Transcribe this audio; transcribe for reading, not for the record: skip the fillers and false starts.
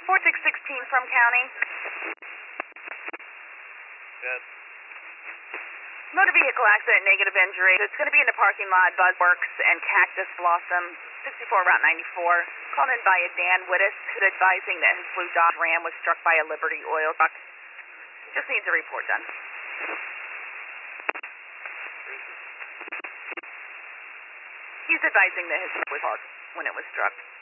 4616 from county. Good. Motor vehicle accident, negative injury. It's going to be in the parking lot, Buzzworks and Cactus Blossom, 64 Route 94. Called in by a Dan Wittes, who's advising that his blue Dodge Ram was struck by a Liberty oil truck. Just needs a report done. He's advising that his truck was parked when it was struck.